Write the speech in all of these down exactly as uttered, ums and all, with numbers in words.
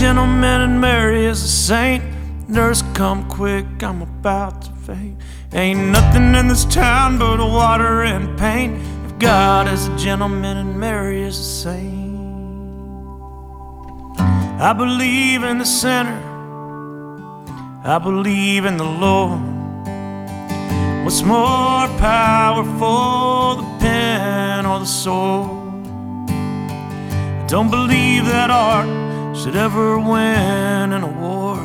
gentleman and Mary is a saint. Nurse, come quick, I'm about to faint. Ain't nothing in this town but water and pain. If God is a gentleman and Mary is a saint. I believe in the sinner, I believe in the Lord. What's more powerful, the pen or the sword? I don't believe that art should ever win an award.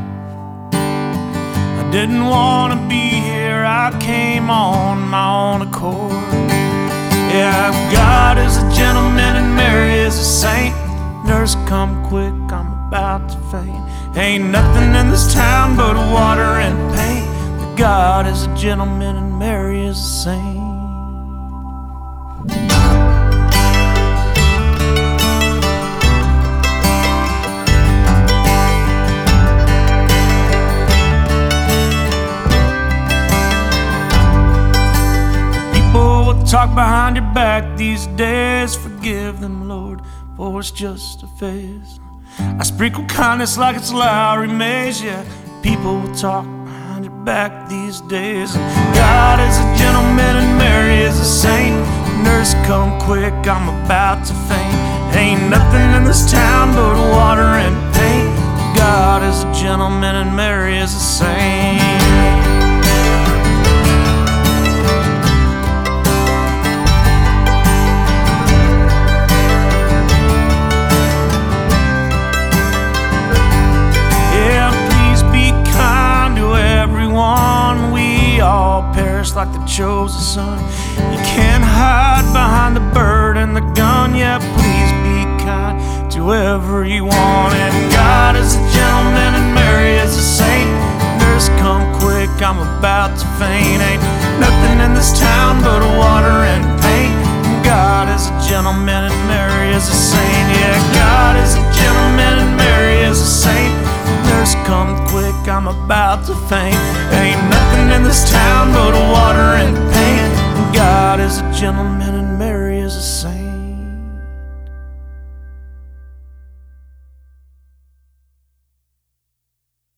I didn't want to be here, I came on my own accord. Yeah, God is a gentleman and Mary is a saint. Nurse, come quick, I'm about to faint. Ain't nothing in this town but water and pain. But God is a gentleman and Mary is a saint. Talk behind your back these days. Forgive them, Lord, for it's just a phase. I sprinkle kindness like it's Lowry Mays. Yeah, people will talk behind your back these days. God is a gentleman and Mary is a saint. Nurse, come quick, I'm about to faint. Ain't nothing in this town but water and pain. God is a gentleman and Mary is a saint. We all perish like the chosen son. You can't hide behind the bird and the gun. Yeah, please be kind to everyone. And God is a gentleman and Mary is a saint. Nurse, come quick, I'm about to faint. Ain't nothing in this town but water and pain. God is a gentleman and Mary is a saint. Yeah, God is a gentleman and Mary is a saint. Nurse, come quick, I'm about to faint. Ain't nothing in this town but water and pain. God is a gentleman and Mary